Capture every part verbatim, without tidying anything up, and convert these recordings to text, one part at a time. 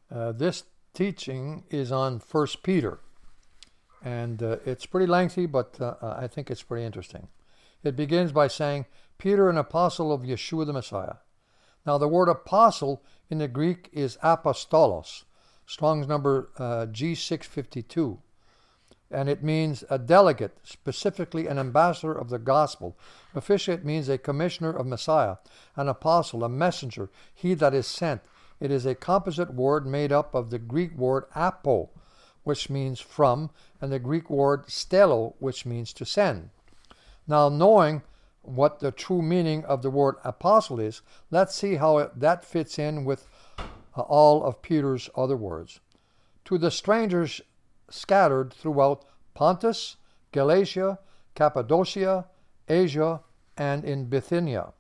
Uh, this teaching is on First Peter, and uh, it's pretty lengthy, but uh, I think it's pretty interesting. It begins by saying, Peter, an apostle of Yeshua the Messiah. Now, the word apostle in the Greek is apostolos, Strong's number uh, G six fifty-two, and it means a delegate, specifically an ambassador of the gospel. Officially, it means a commissioner of Messiah, an apostle, a messenger, he that is sent. It is a composite word made up of the Greek word apo, which means from, and the Greek word stelo, which means to send. Now, knowing what the true meaning of the word apostle is, let's see how it, that fits in with uh, all of Peter's other words. To the strangers scattered throughout Pontus, Galatia, Cappadocia, Asia, and in Bithynia.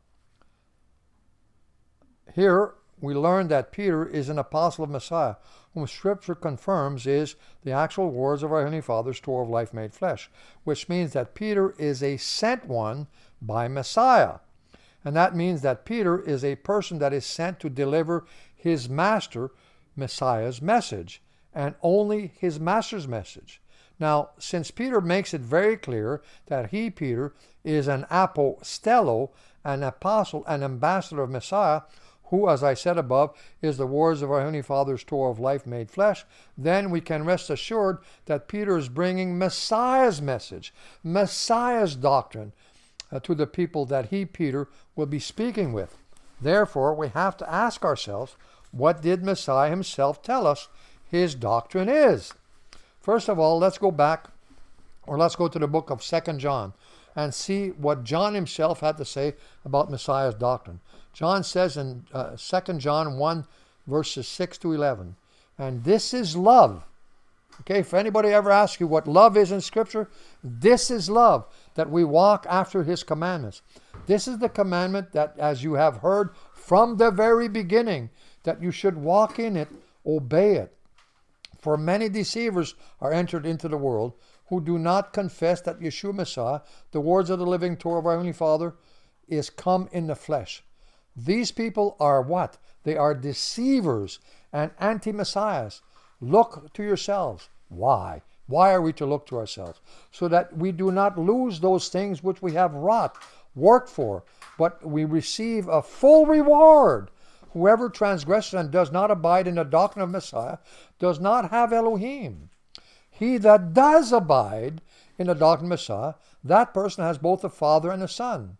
Here we learn that Peter is an apostle of Messiah, whom Scripture confirms is the actual words of our Heavenly Father's Torah of life made flesh, which means that Peter is a sent one by Messiah. And that means that Peter is a person that is sent to deliver his master, Messiah's message, and only his master's message. Now, since Peter makes it very clear that he, Peter, is an apostello, an apostle, an ambassador of Messiah, who, as I said above, is the words of our Heavenly Father's Torah of life made flesh, then we can rest assured that Peter is bringing Messiah's message, Messiah's doctrine uh, to the people that he, Peter, will be speaking with. Therefore, we have to ask ourselves, what did Messiah himself tell us his doctrine is? First of all, let's go back, or let's go to the book of Second John and see what John himself had to say about Messiah's doctrine. John says in uh, Second John one, verses six to eleven, and this is love. Okay, if anybody ever asks you what love is in Scripture, this is love, that we walk after his commandments. This is the commandment that, as you have heard from the very beginning, that you should walk in it, obey it. For many deceivers are entered into the world, who do not confess that Yeshua Messiah, the words of the living Torah of our Heavenly Father, is come in the flesh. These people are what? They are deceivers and anti-messiahs. Look to yourselves. Why? Why are we to look to ourselves? So that we do not lose those things which we have wrought, worked for, but we receive a full reward. Whoever transgresses and does not abide in the doctrine of Messiah does not have Elohim. He that does abide in the doctrine of Messiah, that person has both the Father and the Son.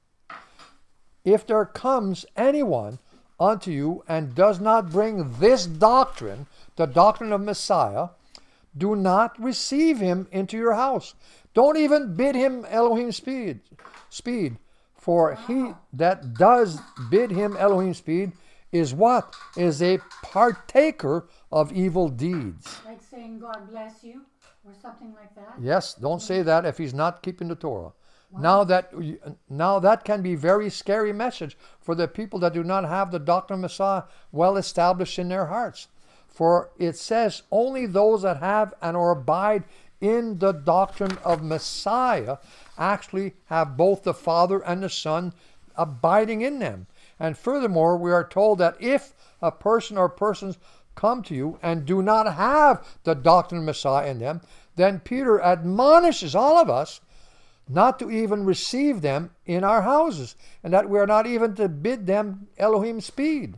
If there comes anyone unto you and does not bring this doctrine, the doctrine of Messiah, do not receive him into your house. Don't even bid him Elohim speed, speed. For he that does bid him Elohim speed is what? Is a partaker of evil deeds. Like saying God bless you or something like that? Yes, don't say that if he's not keeping the Torah. Wow. Now that now that can be a very scary message for the people that do not have the doctrine of Messiah well established in their hearts. For it says only those that have and or abide in the doctrine of Messiah actually have both the Father and the Son abiding in them. And furthermore, we are told that if a person or persons come to you and do not have the doctrine of Messiah in them, then Peter admonishes all of us not to even receive them in our houses, and that we are not even to bid them Elohim speed.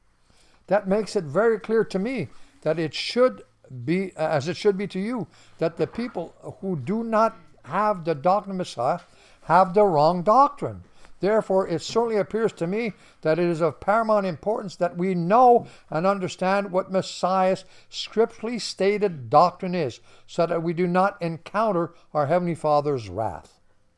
That makes it very clear to me that it should be, as it should be to you, that the people who do not have the doctrine of Messiah have the wrong doctrine. Therefore, it certainly appears to me that it is of paramount importance that we know and understand what Messiah's scripturally stated doctrine is, so that we do not encounter our Heavenly Father's wrath.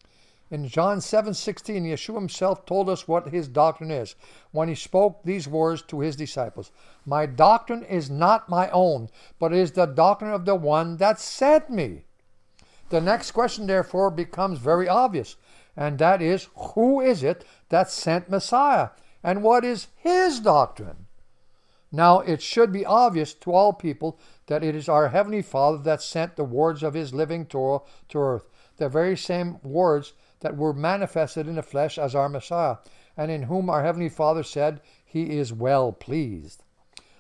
In John seven sixteen, Yeshua himself told us what his doctrine is when he spoke these words to his disciples. My doctrine is not my own, but is the doctrine of the one that sent me. The next question, therefore, becomes very obvious, and that is, who is it that sent Messiah? And what is his doctrine? Now, it should be obvious to all people that it is our Heavenly Father that sent the words of his living Torah to earth, the very same words that were manifested in the flesh as our Messiah, and in whom our Heavenly Father said he is well pleased.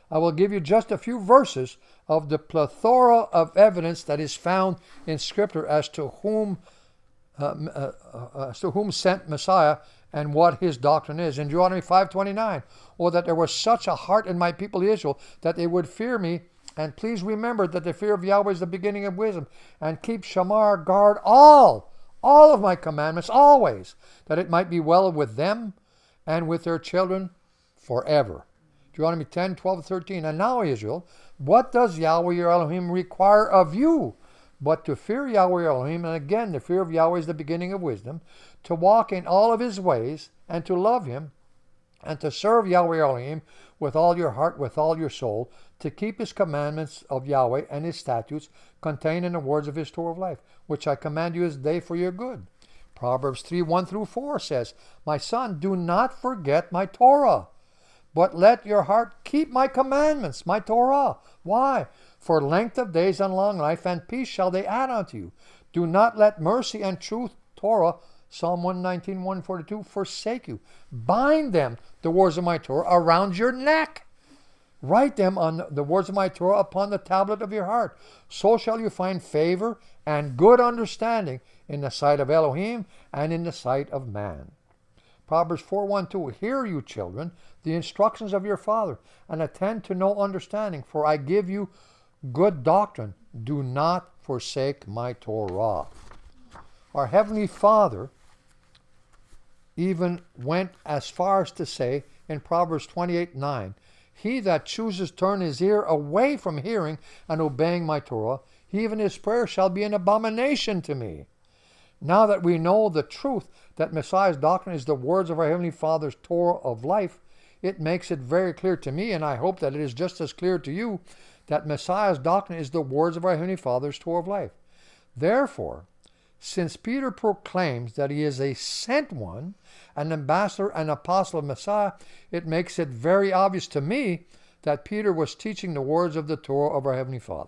I will give you just a few verses of the plethora of evidence that is found in Scripture as to whom uh, uh, uh, as to whom sent Messiah and what his doctrine is. In Deuteronomy five twenty-nine, or that there was such a heart in my people Israel that they would fear me. And please remember that the fear of Yahweh is the beginning of wisdom. And keep shamar, guard all, all of my commandments always, that it might be well with them and with their children forever. Deuteronomy ten, twelve, thirteen. And now, Israel, what does Yahweh your Elohim require of you? But to fear Yahweh your Elohim, and again, the fear of Yahweh is the beginning of wisdom, to walk in all of his ways, and to love him, and to serve Yahweh your Elohim with all your heart, with all your soul, to keep his commandments of Yahweh and his statutes contained in the words of his Torah of life, which I command you this day for your good. Proverbs three, one through four says, my son, do not forget my Torah, but let your heart keep my commandments, my Torah. Why? For length of days and long life and peace shall they add unto you. Do not let mercy and truth, Torah, Psalm one nineteen, one forty-two, forsake you. Bind them, the words of my Torah, around your neck. Write them on the words of my Torah upon the tablet of your heart. So shall you find favor and good understanding in the sight of Elohim and in the sight of man. Proverbs four, one, two. Hear, you children, the instructions of your father, and attend to no understanding, for I give you good doctrine. Do not forsake my Torah. Our Heavenly Father even went as far as to say in Proverbs twenty-eight, nine, he that chooses turn his ear away from hearing and obeying my Torah, even his prayer shall be an abomination to me. Now that we know the truth that Messiah's doctrine is the words of our Heavenly Father's Torah of life, it makes it very clear to me, and I hope that it is just as clear to you, that Messiah's doctrine is the words of our Heavenly Father's Torah of life. Therefore, since Peter proclaims that he is a sent one, an ambassador and apostle of Messiah, it makes it very obvious to me that Peter was teaching the words of the Torah of our Heavenly Father.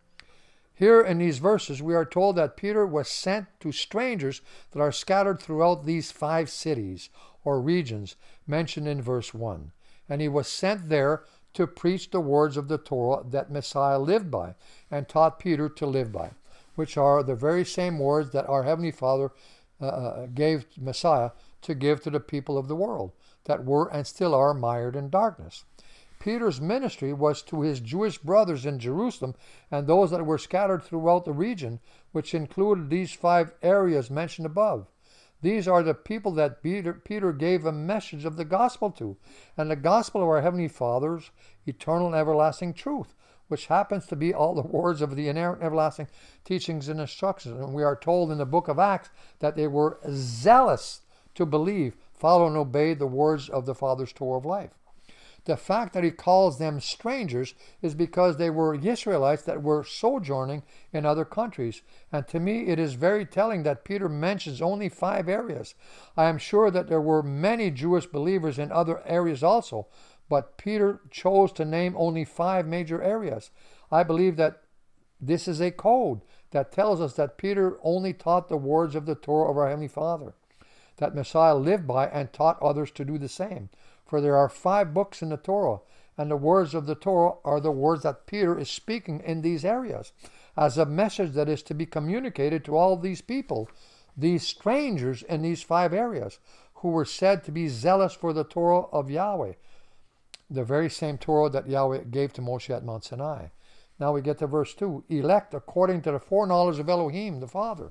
Here in these verses, we are told that Peter was sent to strangers that are scattered throughout these five cities or regions mentioned in verse one. And he was sent there to preach the words of the Torah that Messiah lived by and taught Peter to live by, which are the very same words that our Heavenly Father uh, gave Messiah to give to the people of the world that were and still are mired in darkness. Peter's ministry was to his Jewish brothers in Jerusalem and those that were scattered throughout the region, which included these five areas mentioned above. These are the people that Peter, Peter gave a message of the gospel to, and the gospel of our Heavenly Father's eternal and everlasting truth, which happens to be all the words of the inerrant everlasting teachings and instructions. And we are told in the book of Acts that they were zealous to believe, follow, and obey the words of the Father's Torah of life. The fact that he calls them strangers is because they were Israelites that were sojourning in other countries. And to me, it is very telling that Peter mentions only five areas. I am sure that there were many Jewish believers in other areas also, but Peter chose to name only five major areas. I believe that this is a code that tells us that Peter only taught the words of the Torah of our Heavenly Father, that Messiah lived by and taught others to do the same. For there are five books in the Torah, and the words of the Torah are the words that Peter is speaking in these areas, as a message that is to be communicated to all these people, these strangers in these five areas, who were said to be zealous for the Torah of Yahweh, the very same Torah that Yahweh gave to Moshe at Mount Sinai. Now we get to verse two, elect according to the foreknowledge of Elohim, the Father.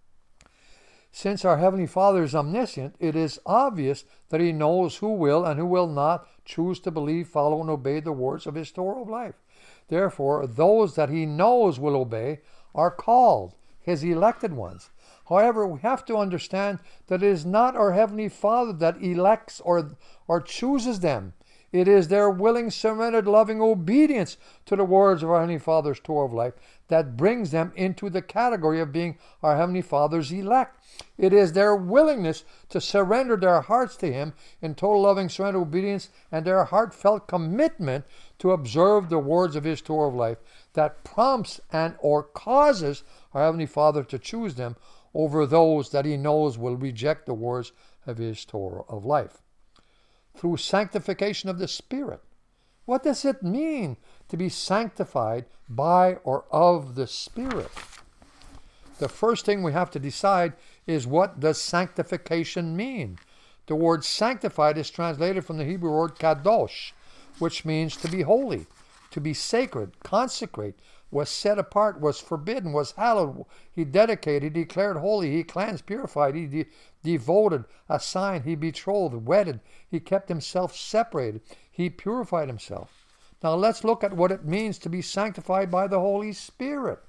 Since our Heavenly Father is omniscient, it is obvious that he knows who will and who will not choose to believe, follow, and obey the words of his Torah of life. Therefore, those that he knows will obey are called his elected ones. However, we have to understand that it is not our Heavenly Father that elects or, or chooses them. It is their willing, surrendered, loving obedience to the words of our Heavenly Father's Torah of life that brings them into the category of being our Heavenly Father's elect. It is their willingness to surrender their hearts to Him in total loving, surrendered obedience and their heartfelt commitment to observe the words of His Torah of life that prompts and or causes our Heavenly Father to choose them over those that He knows will reject the words of His Torah of life. Through sanctification of the Spirit, What does it mean to be sanctified by or of the Spirit? The first thing we have to decide is, what does sanctification mean? The word sanctified is translated from the Hebrew word kadosh, which means to be holy, to be sacred, consecrate, was set apart, was forbidden, was hallowed. He dedicated, he declared holy, he cleansed, purified, he de- devoted, assigned, he betrothed, wedded, he kept himself separated, he purified himself. Now let's look at what it means to be sanctified by the Holy Spirit.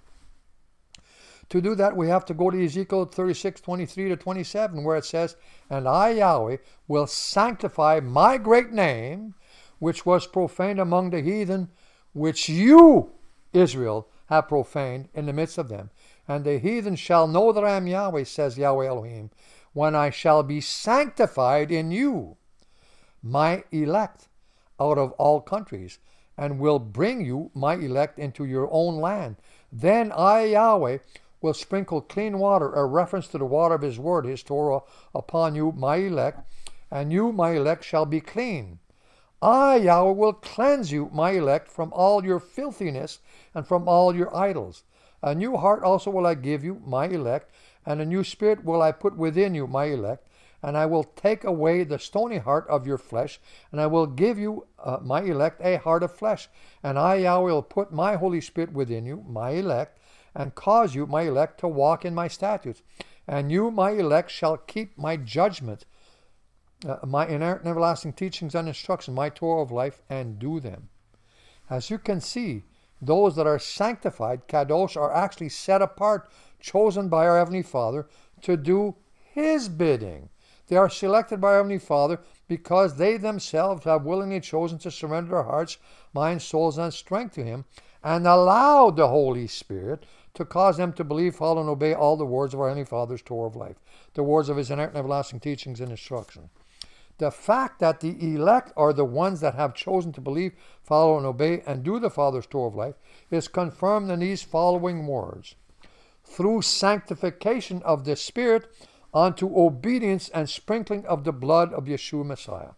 To do that, we have to go to Ezekiel thirty-six, twenty-three to twenty-seven, where it says, "And I, Yahweh, will sanctify my great name, which was profaned among the heathen, which you, Israel, have profaned in the midst of them. And the heathen shall know that I am Yahweh, says Yahweh Elohim, when I shall be sanctified in you, my elect, out of all countries, and will bring you, my elect, into your own land. Then I, Yahweh, will sprinkle clean water," a reference to the water of his word, his Torah, "upon you, my elect, and you, my elect, shall be clean. I, Yahweh, will cleanse you, my elect, from all your filthiness and from all your idols. A new heart also will I give you, my elect, and a new spirit will I put within you, my elect, and I will take away the stony heart of your flesh, and I will give you, uh, my elect, a heart of flesh. And I, Yahweh, will put my Holy Spirit within you, my elect, and cause you, my elect, to walk in my statutes. And you, my elect, shall keep my judgment, uh, my inerrant and everlasting teachings and instructions, my Torah of life, and do them." As you can see, those that are sanctified, kadosh, are actually set apart, chosen by our Heavenly Father to do His bidding. They are selected by our Heavenly Father because they themselves have willingly chosen to surrender their hearts, minds, souls, and strength to Him, and allowed the Holy Spirit to cause them to believe, follow, and obey all the words of our Heavenly Father's Torah of life, the words of His inerrant and everlasting teachings and instruction. The fact that the elect are the ones that have chosen to believe, follow, and obey, and do the Father's Torah of life is confirmed in these following words: "Through sanctification of the Spirit unto obedience and sprinkling of the blood of Yeshua Messiah."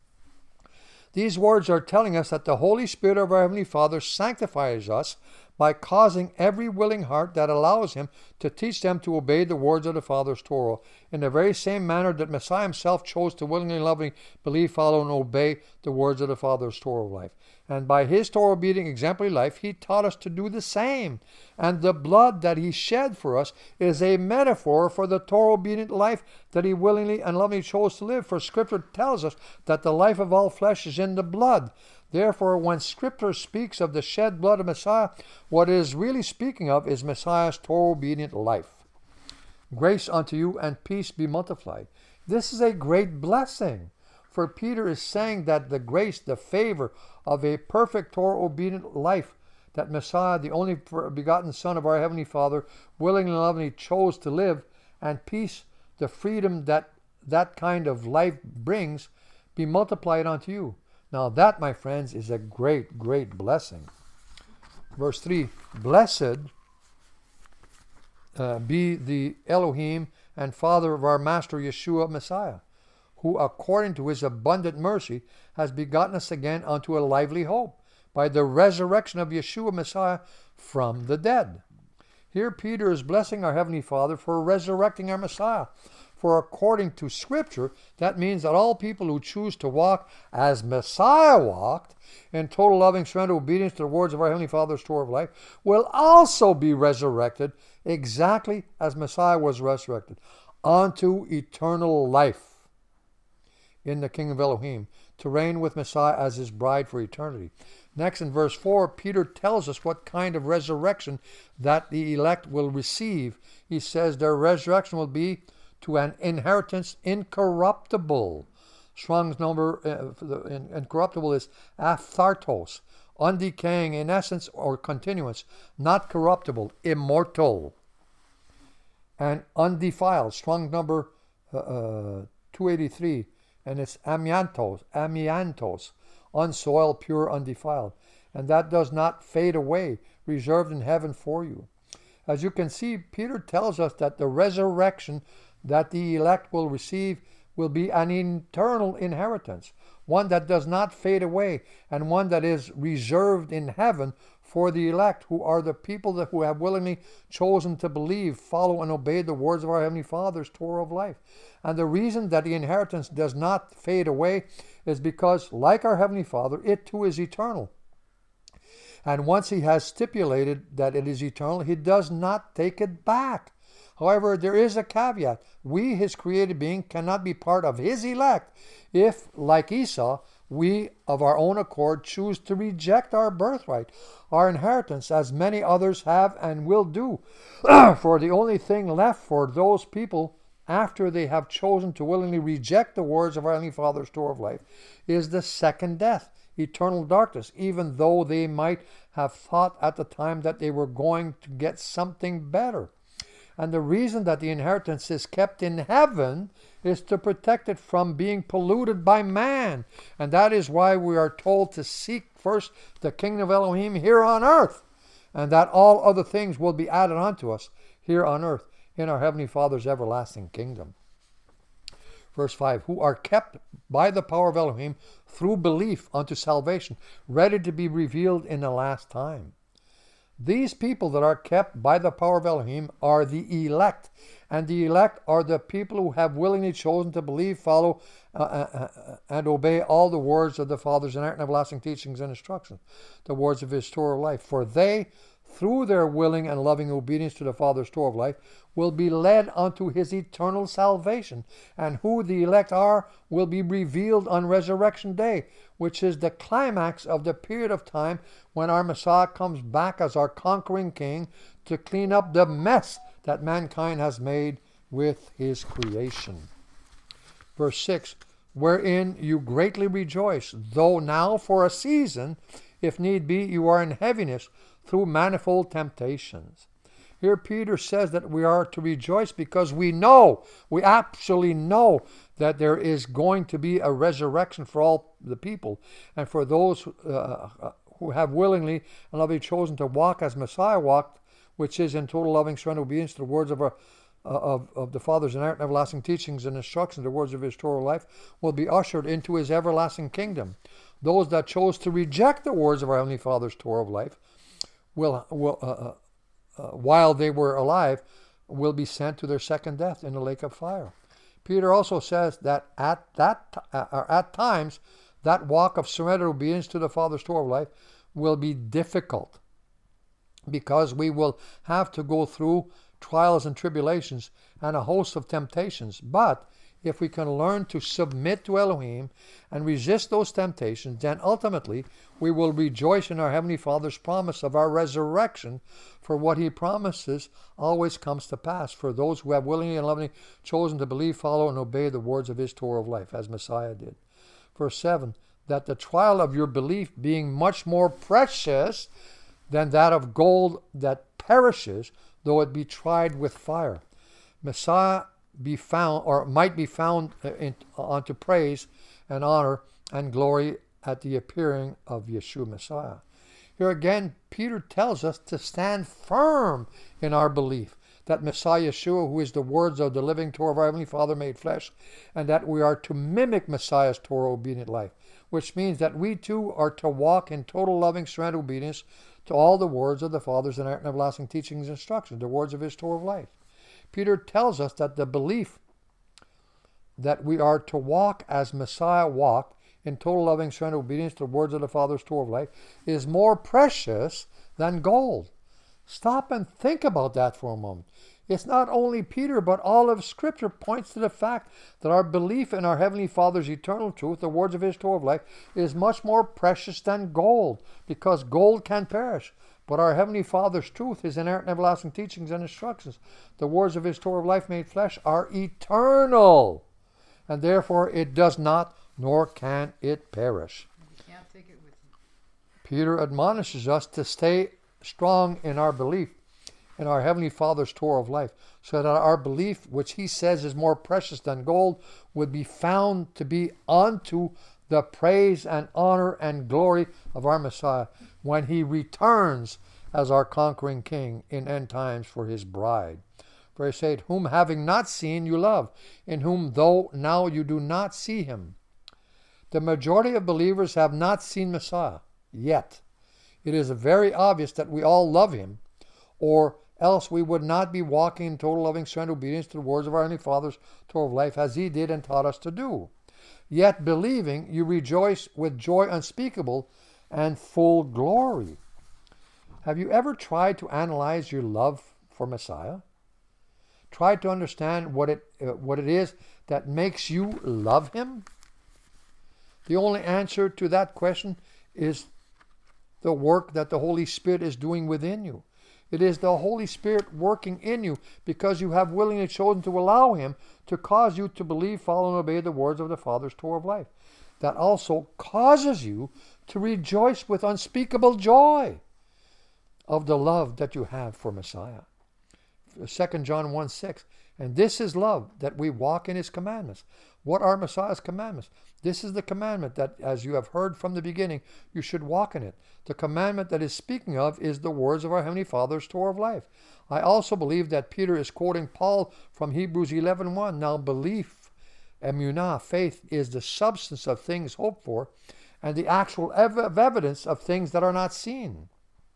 These words are telling us that the Holy Spirit of our Heavenly Father sanctifies us by causing every willing heart that allows Him to teach them to obey the words of the Father's Torah in the very same manner that Messiah Himself chose to willingly and lovingly believe, follow, and obey the words of the Father's Torah of life. And by His Torah-obedient exemplary life, He taught us to do the same. And the blood that He shed for us is a metaphor for the Torah-obedient life that He willingly and lovingly chose to live. For Scripture tells us that the life of all flesh is in the blood. Therefore, when Scripture speaks of the shed blood of Messiah, what it is really speaking of is Messiah's Torah-obedient life. Grace unto you and peace be multiplied. This is a great blessing. For Peter is saying that the grace, the favor of a perfect Torah-obedient life that Messiah, the only begotten Son of our Heavenly Father, willingly and lovingly chose to live, and peace, the freedom that that kind of life brings, be multiplied unto you. Now that, my friends, is a great, great blessing. Verse three, "Blessed uh, be the Elohim and Father of our Master Yeshua Messiah, who according to His abundant mercy has begotten us again unto a lively hope by the resurrection of Yeshua Messiah from the dead." Here Peter is blessing our Heavenly Father for resurrecting our Messiah. For according to Scripture, that means that all people who choose to walk as Messiah walked, in total loving surrender obedience to the words of our Heavenly Father's Torah of life, will also be resurrected exactly as Messiah was resurrected, unto eternal life in the kingdom of Elohim, to reign with Messiah as His bride for eternity. Next, in verse four, Peter tells us what kind of resurrection that the elect will receive. He says their resurrection will be to an inheritance incorruptible. Strong's number uh, for the in, incorruptible is aphthartos, undecaying in essence or continuance, not corruptible, immortal. And undefiled, strong number uh, uh, two eighty-three, and it's amiantos, amiantos, unsoiled, pure, undefiled. And that does not fade away, reserved in heaven for you. As you can see, Peter tells us that the resurrection that the elect will receive will be an eternal inheritance, one that does not fade away, and one that is reserved in heaven for the elect, who are the people that, who have willingly chosen to believe, follow, and obey the words of our Heavenly Father's Torah of life. And the reason that the inheritance does not fade away is because, like our Heavenly Father, it too is eternal. And once He has stipulated that it is eternal, He does not take it back. However, there is a caveat. We, His created being, cannot be part of His elect if, like Esau, we of our own accord choose to reject our birthright, our inheritance, as many others have and will do. For the only thing left for those people after they have chosen to willingly reject the words of our Heavenly Father's Torah of life is the second death, eternal darkness, even though they might have thought at the time that they were going to get something better. And the reason that the inheritance is kept in heaven is to protect it from being polluted by man. And that is why we are told to seek first the kingdom of Elohim here on earth, and that all other things will be added unto us here on earth in our Heavenly Father's everlasting kingdom. Verse five, who are kept by the power of Elohim through belief unto salvation, ready to be revealed in the last time. These people that are kept by the power of Elohim are the elect, and the elect are the people who have willingly chosen to believe, follow, uh, uh, and obey all the words of the Father's inerrant and everlasting teachings and instructions, the words of His Torah of life. For they, through their willing and loving obedience to the Father's Torah of life, will be led unto His eternal salvation. And who the elect are will be revealed on Resurrection Day, which is the climax of the period of time when our Messiah comes back as our conquering King to clean up the mess that mankind has made with His creation. Verse six, wherein you greatly rejoice, though now for a season, if need be, you are in heaviness through manifold temptations. Here Peter says that we are to rejoice because we know, we absolutely know that there is going to be a resurrection for all the people, and for those uh, who have willingly and lovingly chosen to walk as Messiah walked, which is in total loving surrender obedience to the words of our of, of the Father's inerrant and everlasting teachings and instructions, the words of His Torah life, will be ushered into His everlasting kingdom. Those that chose to reject the words of our Heavenly Father's Torah of life will, will uh, uh, while they were alive, will be sent to their second death in the lake of fire. Peter also says that at that uh, at times, that walk of surrender obedience to the Father's Torah of life will be difficult, because we will have to go through trials and tribulations and a host of temptations. But if we can learn to submit to Elohim and resist those temptations, then ultimately we will rejoice in our Heavenly Father's promise of our resurrection, for what He promises always comes to pass for those who have willingly and lovingly chosen to believe, follow, and obey the words of His Torah of life, as Messiah did. Verse seven, that the trial of your belief being much more precious than that of gold that perishes, though it be tried with fire. Messiah be found, or might be found in, unto praise and honor and glory at the appearing of Yeshua Messiah. Here again, Peter tells us to stand firm in our belief that Messiah Yeshua, who is the words of the living Torah of our Heavenly Father made flesh, and that we are to mimic Messiah's Torah obedient life, which means that we too are to walk in total loving surrender obedience to all the words of the Father's inerrant and everlasting teachings and instructions, the words of His Torah of life. Peter tells us that the belief that we are to walk as Messiah walked, in total loving surrender obedience to the words of the Father's Torah of life, is more precious than gold. Stop and think about that for a moment. It's not only Peter, but all of Scripture points to the fact that our belief in our Heavenly Father's eternal truth, the words of His Torah of life, is much more precious than gold, because gold can perish. But our Heavenly Father's truth, His inerrant and everlasting teachings and instructions, the words of His Torah of life made flesh, are eternal. And therefore it does not, nor can it perish. You can't take it with you. Peter admonishes us to stay strong in our belief in our Heavenly Father's Torah of life, so that our belief, which He says is more precious than gold, would be found to be unto the praise and honor and glory of our Messiah when He returns as our conquering King in end times for His bride. Verse eight, whom having not seen you love, in whom though now you do not see him. The majority of believers have not seen Messiah yet. It is very obvious that we all love him, or else we would not be walking in total loving surrender obedience to the words of our Heavenly Father's Torah of life as he did and taught us to do. Yet believing, you rejoice with joy unspeakable and full glory. Have you ever tried to analyze your love for Messiah? Tried to understand what it uh, what it is that makes you love him? The only answer to that question is the work that the Holy Spirit is doing within you. It is the Holy Spirit working in you because you have willingly chosen to allow him to cause you to believe, follow, and obey the words of the Father's Torah of life. That also causes you to rejoice with unspeakable joy of the love that you have for Messiah. Second John one six, and this is love, that we walk in his commandments. What are Messiah's commandments? This is the commandment that, as you have heard from the beginning, you should walk in it. The commandment that is speaking of is the words of our Heavenly Father's Torah of life. I also believe that Peter is quoting Paul from Hebrews eleven one. Now belief, emunah, faith, is the substance of things hoped for, and the actual ev- evidence of things that are not seen.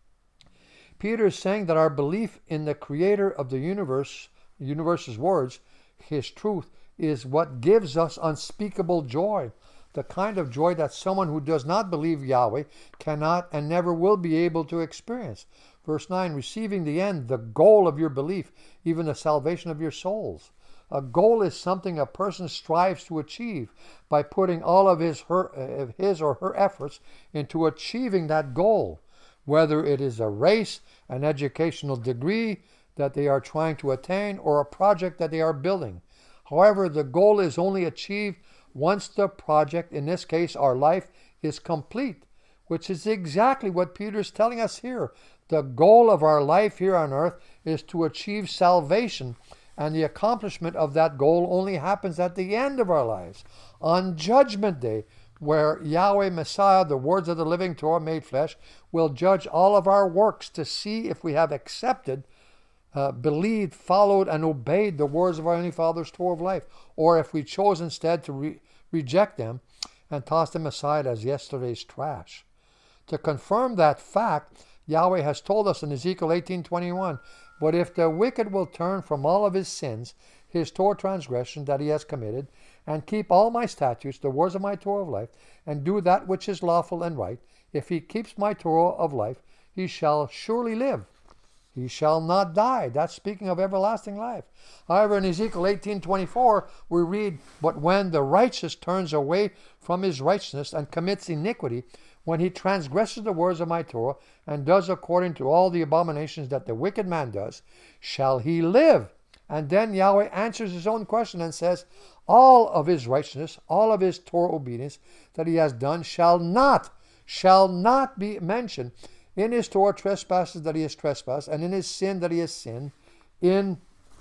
Peter is saying that our belief in the Creator of the universe, universe's words, his truth, is what gives us unspeakable joy, the kind of joy that someone who does not believe Yahweh cannot and never will be able to experience. Verse nine, receiving the end, the goal of your belief, even the salvation of your souls. A goal is something a person strives to achieve by putting all of his, her, his or her efforts into achieving that goal, whether it is a race, an educational degree that they are trying to attain, or a project that they are building. However, the goal is only achieved once the project, in this case our life, is complete, which is exactly what Peter is telling us here. The goal of our life here on earth is to achieve salvation, and the accomplishment of that goal only happens at the end of our lives, on Judgment Day, where Yahweh Messiah, the words of the living Torah made flesh, will judge all of our works to see if we have accepted, uh, believed, followed, and obeyed the words of our Heavenly Father's Torah of life, or if we chose instead to re- reject them and toss them aside as yesterday's trash. To confirm that fact, Yahweh has told us in Ezekiel eighteen twenty-one, but if the wicked will turn from all of his sins, his Torah transgression that he has committed, and keep all my statutes, the words of my Torah of life, and do that which is lawful and right, if he keeps my Torah of life, he shall surely live. He shall not die. That's speaking of everlasting life. However, in Ezekiel eighteen twenty-four, we read, but when the righteous turns away from his righteousness and commits iniquity, when he transgresses the words of my Torah and does according to all the abominations that the wicked man does, shall he live? And then Yahweh answers his own question and says, all of his righteousness, all of his Torah obedience that he has done shall not, shall not be mentioned. In his Torah trespasses that he has trespassed, and in his sin that he has sinned, in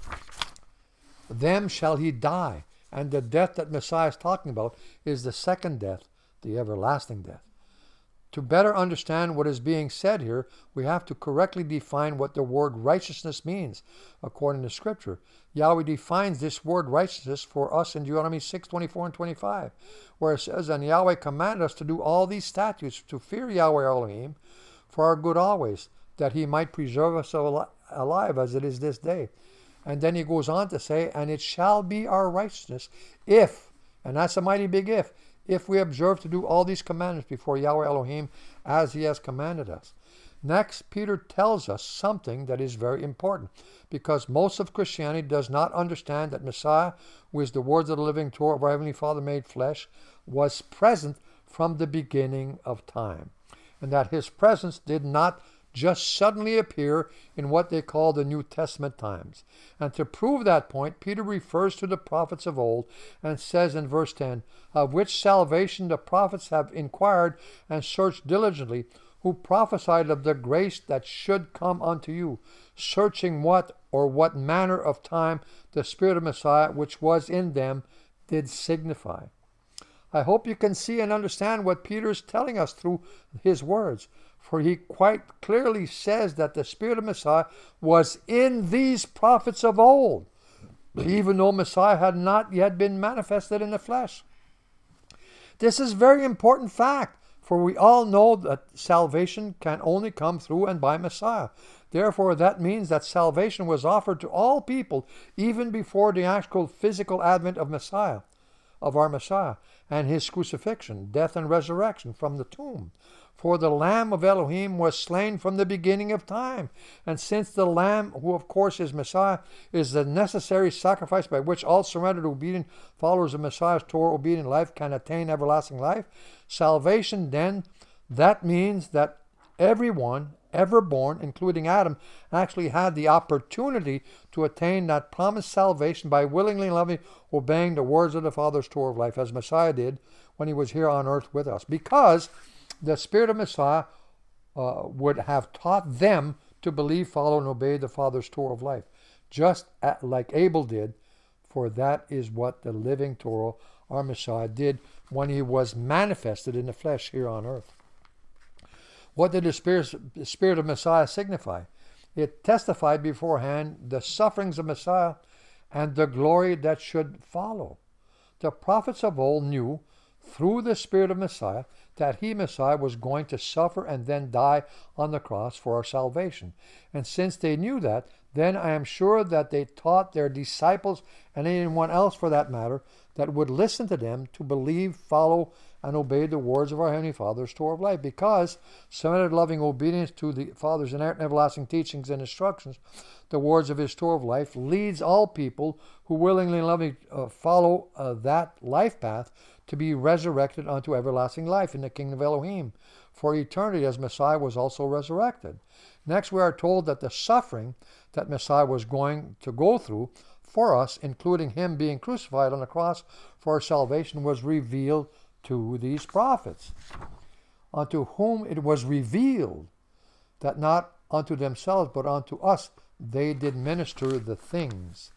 them shall he die. And the death that Messiah is talking about is the second death, the everlasting death. To better understand what is being said here, we have to correctly define what the word righteousness means, according to Scripture. Yahweh defines this word righteousness for us in Deuteronomy six twenty-four and twenty-five, where it says, and Yahweh commanded us to do all these statutes, to fear Yahweh Elohim, for our good always, that he might preserve us alive as it is this day. And then he goes on to say, and it shall be our righteousness if, and that's a mighty big if, if we observe to do all these commandments before Yahweh Elohim as he has commanded us. Next, Peter tells us something that is very important, because most of Christianity does not understand that Messiah, who is the words of the living Torah of our Heavenly Father made flesh, was present from the beginning of time, and that his presence did not just suddenly appear in what they call the New Testament times. And to prove that point, Peter refers to the prophets of old and says in verse ten, of which salvation the prophets have inquired and searched diligently, who prophesied of the grace that should come unto you, searching what or what manner of time the Spirit of Messiah which was in them did signify. I hope you can see and understand what Peter is telling us through his words. For he quite clearly says that the Spirit of Messiah was in these prophets of old, even though Messiah had not yet been manifested in the flesh. This is a very important fact, for we all know that salvation can only come through and by Messiah. Therefore, that means that salvation was offered to all people even before the actual physical advent of Messiah, of our Messiah, and his crucifixion, death, and resurrection from the tomb. For the Lamb of Elohim was slain from the beginning of time. And since the Lamb, who of course is Messiah, is the necessary sacrifice by which all surrendered, obedient followers of Messiah's Torah obedient life can attain everlasting life, salvation then, that means that everyone ever born, including Adam, actually had the opportunity to attain that promised salvation by willingly loving, obeying the words of the Father's Torah of life, as Messiah did when he was here on earth with us. Because the Spirit of Messiah uh, would have taught them to believe, follow, and obey the Father's Torah of life, just at, like Abel did, for that is what the living Torah, our Messiah, did when he was manifested in the flesh here on earth. What did the Spirit, the Spirit of Messiah signify? It testified beforehand the sufferings of Messiah and the glory that should follow. The prophets of old knew, through the Spirit of Messiah, that he, Messiah, was going to suffer and then die on the cross for our salvation. And since they knew that, then I am sure that they taught their disciples, and anyone else for that matter, that would listen to them to believe, follow, and obey the words of our Heavenly Father's Torah of life. Because submitted loving obedience to the Father's inerrant and everlasting teachings and instructions, the words of his Torah of life, leads all people who willingly and lovingly uh, follow uh, that life path to be resurrected unto everlasting life in the kingdom of Elohim for eternity, as Messiah was also resurrected. Next, we are told that the suffering that Messiah was going to go through for us, including him being crucified on the cross for our salvation, was revealed to these prophets, unto whom it was revealed that not unto themselves, but unto us they did minister the things.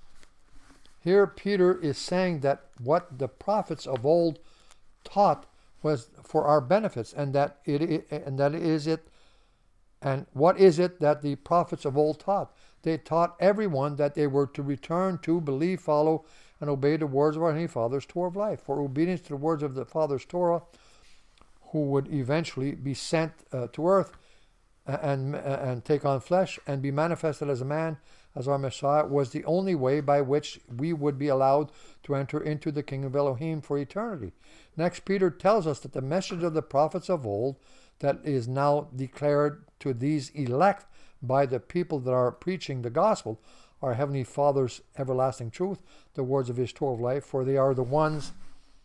Here Peter is saying that what the prophets of old taught was for our benefits, and that it and that is it and what is it that the prophets of old taught? They taught everyone that they were to return to, believe, follow, and obey the words of our Heavenly Father's Torah of life. For obedience to the words of the Father's Torah, who would eventually be sent uh, to earth and, and take on flesh and be manifested as a man, as our Messiah, was the only way by which we would be allowed to enter into the kingdom of Elohim for eternity. Next, Peter tells us that the message of the prophets of old that is now declared to these elect by the people that are preaching the gospel, our Heavenly Father's everlasting truth, the words of his Torah of life, for they are the ones,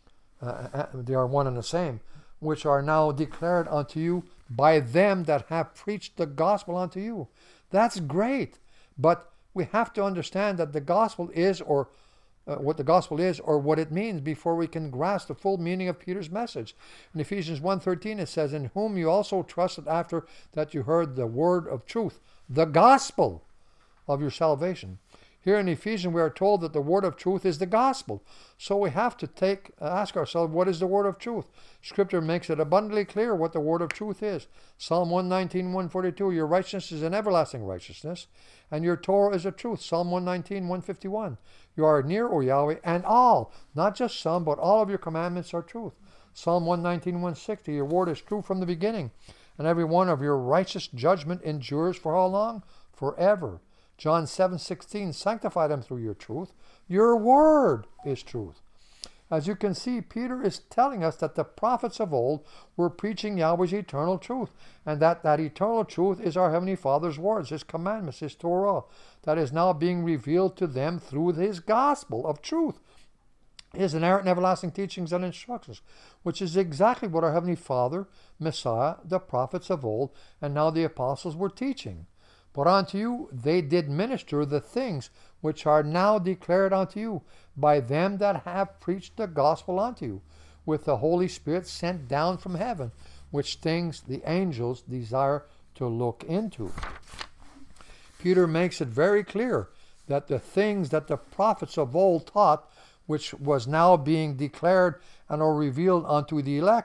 uh, they are one and the same, which are now declared unto you by them that have preached the gospel unto you. That's great, but we have to understand that the gospel is, or uh, what the gospel is, or what it means, before we can grasp the full meaning of Peter's message. In Ephesians one thirteen it says, in whom you also trusted after that you heard the word of truth, the gospel of your salvation. Here in Ephesians we are told that the word of truth is the gospel. So we have to take uh, ask ourselves, what is the word of truth? Scripture makes it abundantly clear what the word of truth is. Psalm one nineteen, one forty-two, your righteousness is an everlasting righteousness, and your Torah is a truth. Psalm one nineteen, one fifty-one, you are near, O Yahweh, and all, not just some, but all of your commandments are truth. Psalm one nineteen, one sixty, your word is true from the beginning, and every one of your righteous judgment endures for how long? Forever. John seven sixteen, sanctify them through your truth. Your word is truth. As you can see, Peter is telling us that the prophets of old were preaching Yahweh's eternal truth, and that that eternal truth is our Heavenly Father's words, his commandments, his Torah, that is now being revealed to them through his gospel of truth, his inerrant and everlasting teachings and instructions, which is exactly what our Heavenly Father, Messiah, the prophets of old, and now the apostles were teaching. But unto you they did minister the things which are now declared unto you by them that have preached the gospel unto you, with the Holy Spirit sent down from heaven, which things the angels desire to look into. Peter makes it very clear that the things that the prophets of old taught, which was now being declared and are revealed unto the elect,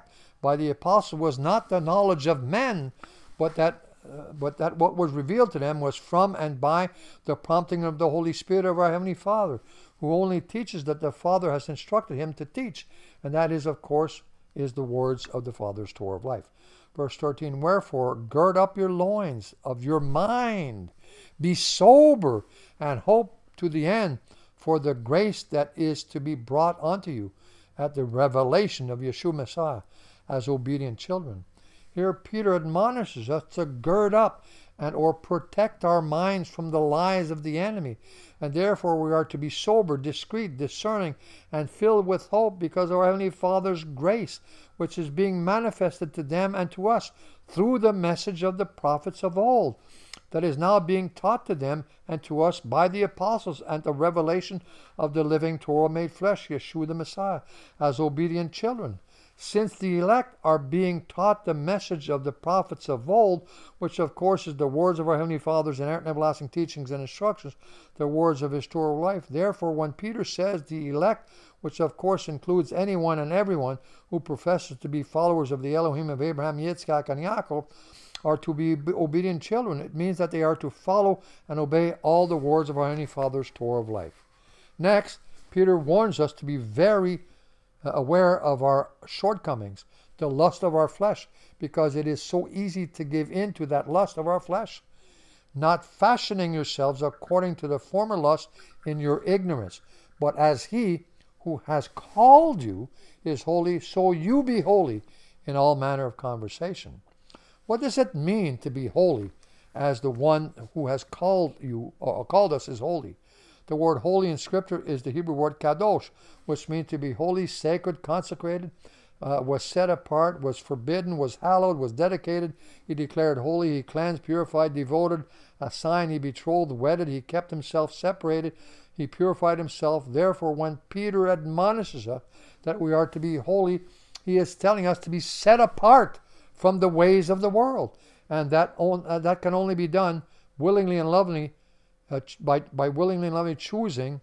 by the apostles was not the knowledge of men, but that uh, but that what was revealed to them was from and by the prompting of the Holy Spirit of our Heavenly Father, who only teaches that the Father has instructed him to teach, and that is, of course, is the words of the Father's Torah of life. Verse thirteen, wherefore, gird up your loins of your mind, be sober, and hope to the end for the grace that is to be brought unto you at the revelation of Yeshua Messiah as obedient children. Here Peter admonishes us to gird up and or protect our minds from the lies of the enemy. And therefore we are to be sober, discreet, discerning, and filled with hope because of our Heavenly Father's grace, which is being manifested to them and to us through the message of the prophets of old, that is now being taught to them and to us by the apostles and the revelation of the living Torah made flesh, Yeshua the Messiah, as obedient children. Since the elect are being taught the message of the prophets of old, which of course is the words of our Heavenly Father's inerrant and everlasting teachings and instructions, the words of his Torah life. Therefore, when Peter says the elect, which of course includes anyone and everyone who professes to be followers of the Elohim of Abraham, Yitzchak, and Yaakov, are to be obedient children, it means that they are to follow and obey all the words of our Heavenly Father's Torah of life. Next, Peter warns us to be very aware of our shortcomings, the lust of our flesh, because it is so easy to give in to that lust of our flesh, not fashioning yourselves according to the former lust in your ignorance, but as he who has called you is holy, so you be holy in all manner of conversation. What does it mean to be holy as the one who has called you or called us is holy? The word holy in Scripture is the Hebrew word kadosh, which means to be holy, sacred, consecrated, uh, was set apart, was forbidden, was hallowed, was dedicated. He declared holy, he cleansed, purified, devoted, assigned, he betrothed, wedded, he kept himself separated, he purified himself. Therefore, when Peter admonishes us that we are to be holy, he is telling us to be set apart from the ways of the world. And that, on, uh, that can only be done willingly and lovingly, uh, by, by willingly and lovingly choosing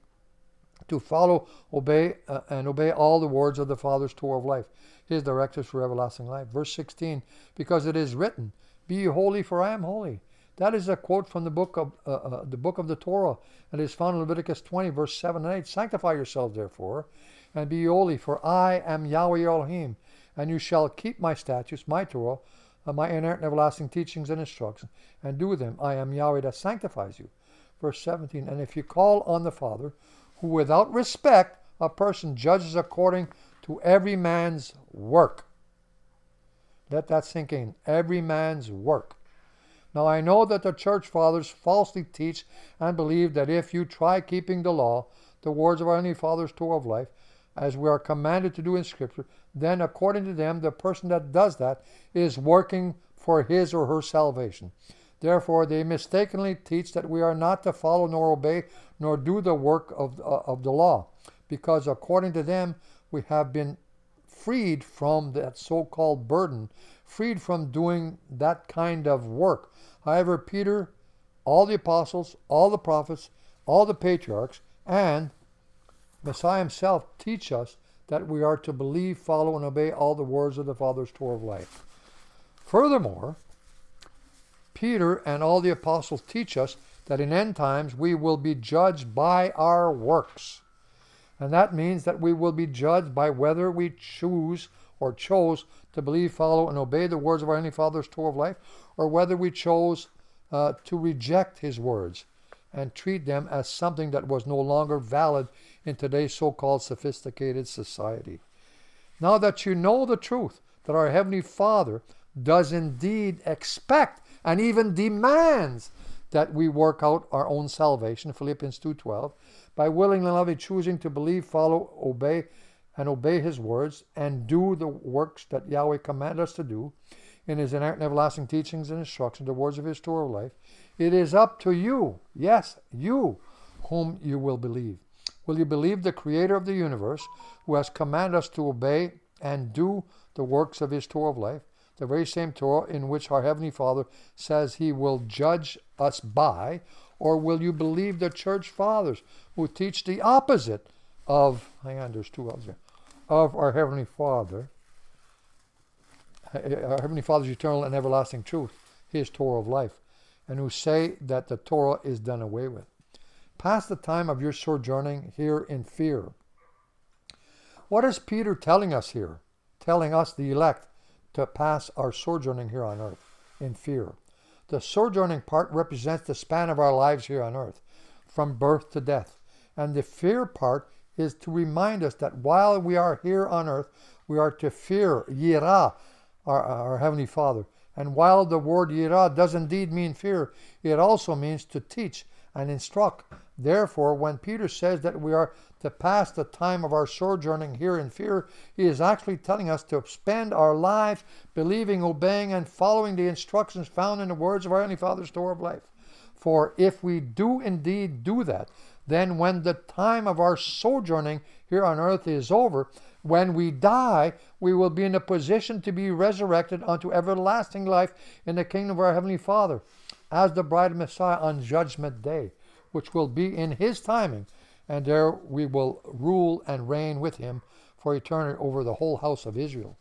to follow, obey, uh, and obey all the words of the Father's Torah of life, his directives for everlasting life. Verse sixteen, because it is written, be ye holy, for I am holy. That is a quote from the book of uh, uh, the book of the Torah, and it is found in Leviticus twenty, verse seven and eight. Sanctify yourselves, therefore, and be ye holy, for I am Yahweh Elohim, and you shall keep my statutes, my Torah, uh, my inerrant and everlasting teachings and instructions, and do them. I am Yahweh that sanctifies you. Verse seventeen, and if you call on the Father, who without respect a person judges according to every man's work. Let that sink in. Every man's work. Now I know that the church fathers falsely teach and believe that if you try keeping the law, the words of our Heavenly Father's Torah of life, as we are commanded to do in Scripture, then according to them, the person that does that is working for his or her salvation. Therefore, they mistakenly teach that we are not to follow nor obey nor do the work of, uh, of the law, because according to them, we have been freed from that so-called burden, freed from doing that kind of work. However, Peter, all the apostles, all the prophets, all the patriarchs, and Messiah himself teach us that we are to believe, follow, and obey all the words of the Father's Torah of life. Furthermore, Peter and all the apostles teach us that in end times we will be judged by our works. And that means that we will be judged by whether we choose or chose to believe, follow, and obey the words of our Heavenly Father's Torah of life, or whether we chose uh, to reject his words and treat them as something that was no longer valid in today's so-called sophisticated society. Now that you know the truth, that our Heavenly Father does indeed expect and even demands that we work out our own salvation, Philippians two twelve, by willingly and lovingly choosing to believe, follow, obey, and obey his words, and do the works that Yahweh commanded us to do in his inerrant and everlasting teachings and instructions, the words of his Torah of life. It is up to you, yes, you, whom you will believe. Will you believe the Creator of the universe, who has commanded us to obey and do the works of his Torah of life, the very same Torah in which our Heavenly Father says he will judge us by? Or will you believe the church fathers who teach the opposite of, hang on, there's two others here, of our Heavenly Father, our Heavenly Father's eternal and everlasting truth, His Torah of life, and who say that the Torah is done away with. Pass the time of your sojourning here in fear. What is Peter telling us here? Telling us, the elect, to pass our sojourning here on earth in fear. The sojourning part represents the span of our lives here on earth, from birth to death. And the fear part is to remind us that while we are here on earth, we are to fear, yirah, our, our Heavenly Father. And while the word yirah does indeed mean fear, it also means to teach and instruct. Therefore, when Peter says that we are to pass the time of our sojourning here in fear, he is actually telling us to spend our lives believing, obeying, and following the instructions found in the words of our Heavenly Father's Torah of life. For if we do indeed do that, then when the time of our sojourning here on earth is over, when we die, we will be in a position to be resurrected unto everlasting life in the kingdom of our Heavenly Father, as the bride of Messiah on Judgment Day, which will be in His timing, and there we will rule and reign with Him for eternity over the whole house of Israel.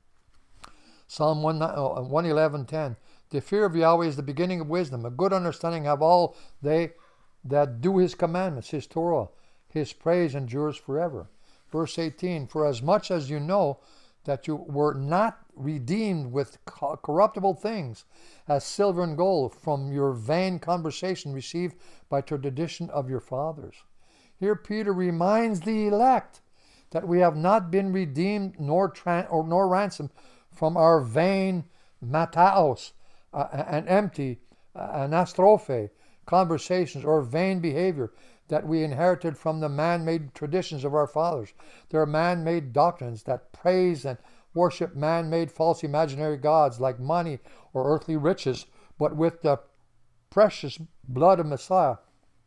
Psalm one eleven ten. The fear of Yahweh is the beginning of wisdom. A good understanding have all they that do His commandments, His Torah. His praise endures forever. Verse eighteen. For as much as you know that you were not redeemed with corruptible things, as silver and gold, from your vain conversation received by tradition of your fathers. Here Peter reminds the elect that we have not been redeemed nor, tra- or, nor ransomed from our vain mataos, uh, and empty, uh, anastrophe, conversations or vain behavior that we inherited from the man-made traditions of our fathers. They are man-made doctrines that praise and worship man-made false imaginary gods like money or earthly riches, but with the precious blood of Messiah,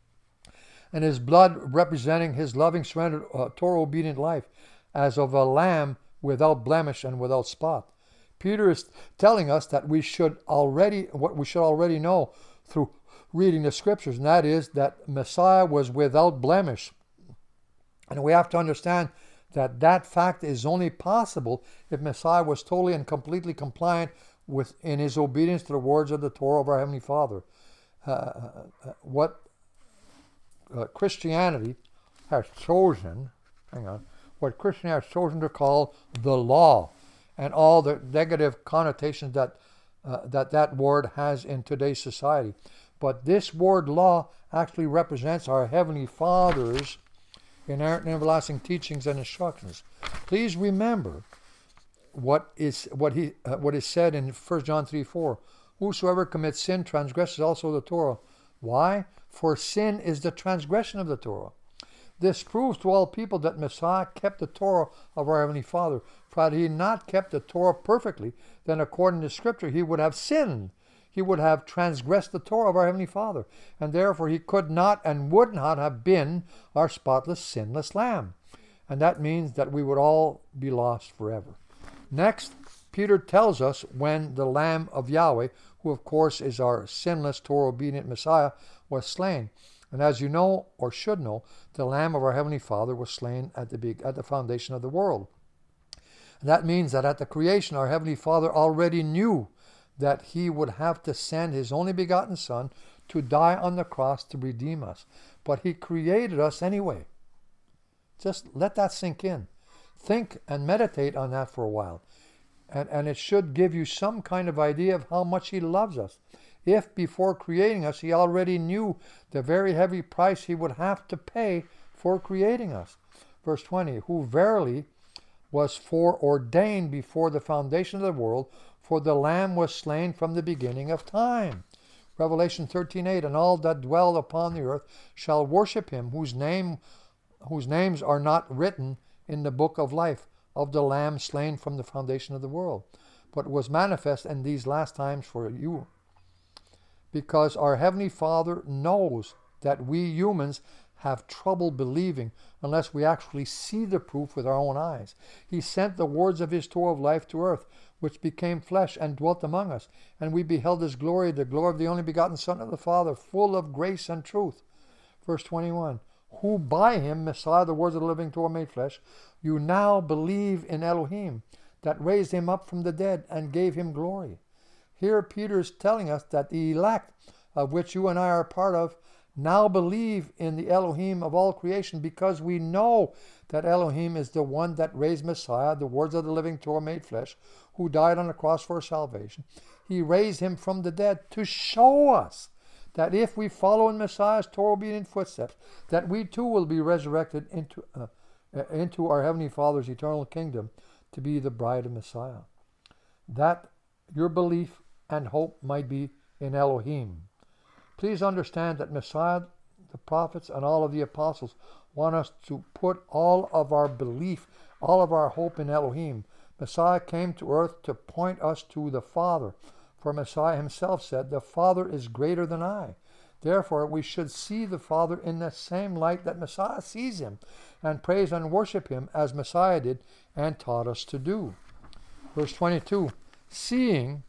and His blood representing His loving, surrendered, uh, Torah-obedient life as of a lamb without blemish and without spot. Peter is telling us that we should already, what we should already know through reading the Scriptures, and that is that Messiah was without blemish. And we have to understand that that fact is only possible if Messiah was totally and completely compliant with in His obedience to the words of the Torah of our Heavenly Father. Uh, uh, what uh, Christianity has chosen, hang on, what Christianity has chosen to call the law, and all the negative connotations that uh, that that word has in today's society. But this word law actually represents our Heavenly Father's inerrant and everlasting teachings and instructions. Please remember what is what he uh, what is said in First John three four. Whosoever commits sin transgresses also the Torah. Why? For sin is the transgression of the Torah. This proves to all people that Messiah kept the Torah of our Heavenly Father. For had He not kept the Torah perfectly, then according to Scripture He would have sinned. He would have transgressed the Torah of our Heavenly Father, and therefore He could not and would not have been our spotless, sinless Lamb. And that means that we would all be lost forever. Next, Peter tells us when the Lamb of Yahweh, who of course is our sinless, Torah-obedient Messiah, was slain. And as you know, or should know, the Lamb of our Heavenly Father was slain at the big, at the foundation of the world. And that means that at the creation, our Heavenly Father already knew that He would have to send His only begotten Son to die on the cross to redeem us. But He created us anyway. Just let that sink in. Think and meditate on that for a while. And, and it should give you some kind of idea of how much He loves us. If before creating us, He already knew the very heavy price He would have to pay for creating us. Verse twenty, who verily was foreordained before the foundation of the world, for the Lamb was slain from the beginning of time. Revelation thirteen eight, and all that dwell upon the earth shall worship Him, whose name, whose names are not written in the book of life of the Lamb slain from the foundation of the world, but was manifest in these last times for you. Because our Heavenly Father knows that we humans have trouble believing unless we actually see the proof with our own eyes. He sent the words of His Torah of life to earth, which became flesh and dwelt among us, and we beheld His glory, the glory of the only begotten Son of the Father, full of grace and truth. Verse twenty-one, who by Him, Messiah, the words of the living Torah made flesh, you now believe in Elohim, that raised him up from the dead and gave him glory. Here Peter is telling us that the elect, of which you and I are part of, now believe in the Elohim of all creation, because we know that Elohim is the one that raised Messiah, the words of the living Torah made flesh, who died on the cross for our salvation. He raised him from the dead to show us that if we follow in Messiah's Torah-obedient footsteps, that we too will be resurrected into, uh, into our Heavenly Father's eternal kingdom to be the bride of Messiah. That your belief and hope might be in Elohim. Please understand that Messiah, the prophets, and all of the apostles want us to put all of our belief, all of our hope in Elohim. Messiah came to earth to point us to the Father. For Messiah himself said, "The Father is greater than I." Therefore, we should see the Father in the same light that Messiah sees him, and praise and worship him as Messiah did and taught us to do. Verse twenty-two, seeing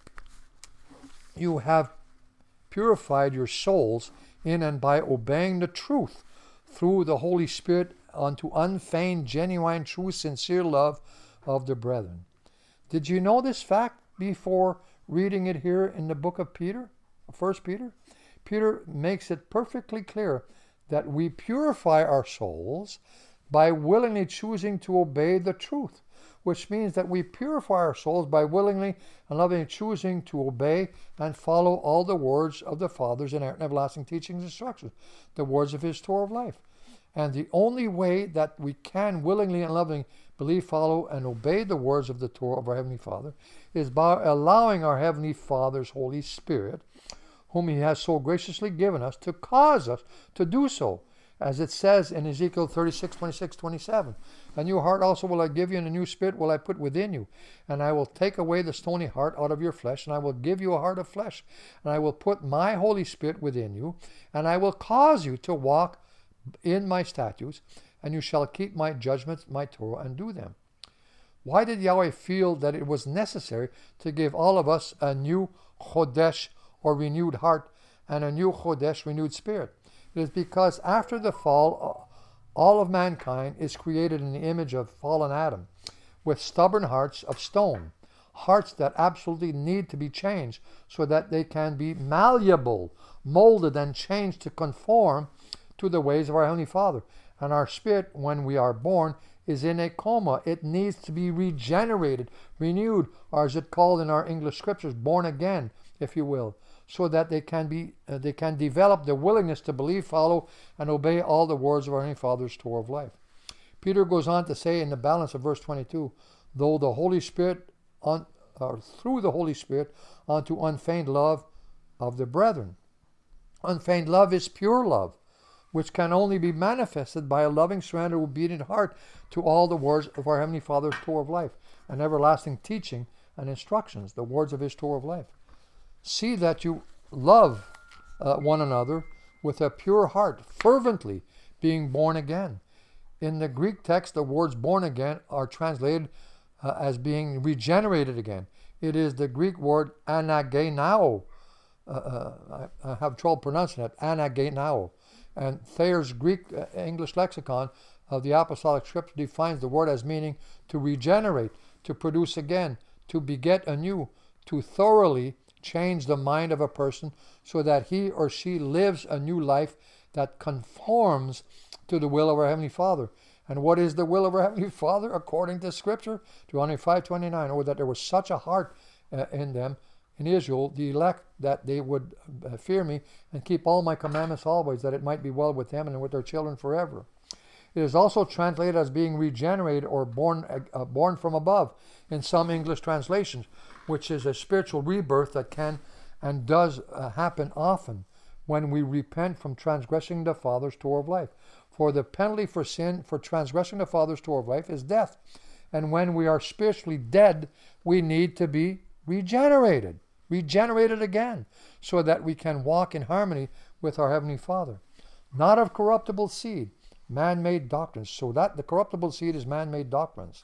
you have purified your souls in and by obeying the truth through the Holy Spirit unto unfeigned, genuine, true, sincere love of the brethren. Did you know this fact before reading it here in the book of Peter, First Peter? Peter makes it perfectly clear that we purify our souls by willingly choosing to obey the truth, which means that we purify our souls by willingly and lovingly choosing to obey and follow all the words of the Father's inerrant and everlasting teachings and instructions, the words of his Torah of life. And the only way that we can willingly and lovingly believe, follow, and obey the words of the Torah of our Heavenly Father is by allowing our Heavenly Father's Holy Spirit, whom he has so graciously given us, to cause us to do so. As it says in Ezekiel thirty-six, twenty-six, twenty-seven, "A new heart also will I give you, and a new spirit will I put within you. And I will take away the stony heart out of your flesh, and I will give you a heart of flesh. And I will put my Holy Spirit within you, and I will cause you to walk in my statutes, and you shall keep my judgments, my Torah, and do them." Why did Yahweh feel that it was necessary to give all of us a new Chodesh, or renewed heart, and a new Chodesh, renewed spirit? It is because after the fall, all of mankind is created in the image of fallen Adam, with stubborn hearts of stone, hearts that absolutely need to be changed so that they can be malleable, molded, and changed to conform to the ways of our Heavenly Father. And our spirit, when we are born, is in a coma. It needs to be regenerated, renewed, or as it called in our English scriptures, born again, if you will, so that they can be, uh, they can develop the willingness to believe, follow, and obey all the words of our Heavenly Father's Torah of life. Peter goes on to say in the balance of verse twenty-two, though the Holy Spirit, on, or through the Holy Spirit, unto unfeigned love of the brethren. Unfeigned love is pure love, which can only be manifested by a loving, surrendered, obedient heart to all the words of our Heavenly Father's Torah of life, and everlasting teaching and instructions, the words of his Torah of life. See that you love uh, one another with a pure heart, fervently, being born again. In the Greek text, the words born again are translated uh, as being regenerated again. It is the Greek word anagenao. Uh, uh, I, I have trouble pronouncing it, anagenao. And Thayer's Greek uh, English lexicon of the Apostolic Scripture defines the word as meaning to regenerate, to produce again, to beget anew, to thoroughly change the mind of a person so that he or she lives a new life that conforms to the will of our Heavenly Father. And what is the will of our Heavenly Father according to Scripture? Deuteronomy five twenty-nine, or that there was such a heart uh, in them, in Israel, the elect, that they would uh, fear me and keep all my commandments always, that it might be well with them and with their children forever. It is also translated as being regenerated or born, uh, born from above in some English translations, which is a spiritual rebirth that can and does uh, happen often when we repent from transgressing the Father's Torah of life. For the penalty for sin, for transgressing the Father's Torah of life, is death. And when we are spiritually dead, we need to be regenerated, regenerated again, so that we can walk in harmony with our Heavenly Father. Not of corruptible seed, man-made doctrines, so that the corruptible seed is man-made doctrines,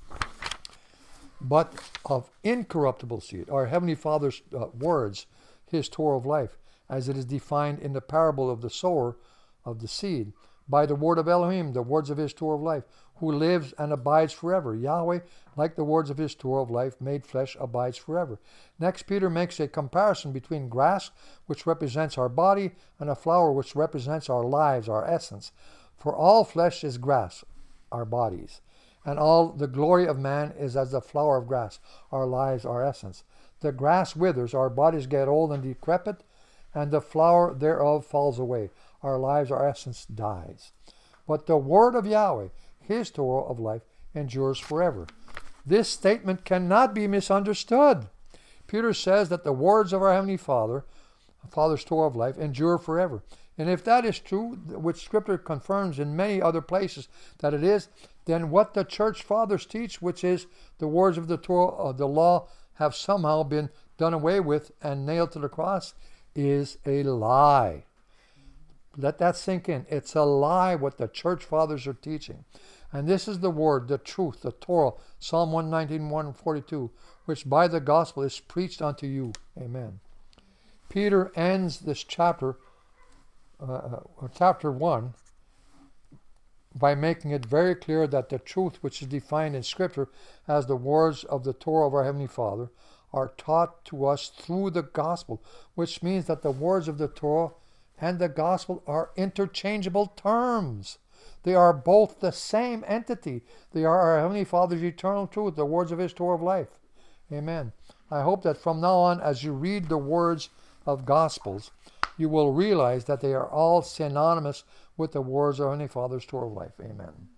but of incorruptible seed, our Heavenly Father's uh, words, his Torah of life, as it is defined in the parable of the sower of the seed. by the word of Elohim, the words of his Torah of life, who lives and abides forever. Yahweh, like the words of his Torah of life, made flesh, abides forever. Next, Peter makes a comparison between grass, which represents our body, and a flower, which represents our lives, our essence. For all flesh is grass, our bodies, and all the glory of man is as the flower of grass, our lives, our essence. The grass withers, our bodies get old and decrepit, and the flower thereof falls away. Our lives, our essence dies. But the word of Yahweh, his Torah of life, endures forever. This statement cannot be misunderstood. Peter says that the words of our Heavenly Father, Father's Torah of life, endure forever. And if that is true, which Scripture confirms in many other places that it is, then what the church fathers teach, which is the words of the Torah of the law, have somehow been done away with and nailed to the cross, is a lie. Let that sink in. It's a lie what the church fathers are teaching. And this is the word, the truth, the Torah, Psalm one nineteen, one forty-two, which by the gospel is preached unto you. Amen. Peter ends this chapter, uh, chapter one, by making it very clear that the truth which is defined in Scripture as the words of the Torah of our Heavenly Father are taught to us through the gospel, which means that the words of the Torah and the gospel are interchangeable terms. They are both the same entity. They are our Heavenly Father's eternal truth, the words of his Torah of life. Amen. I hope that from now on, as you read the words of Gospels, you will realize that they are all synonymous with the words of our Heavenly Father's Torah of life. Amen.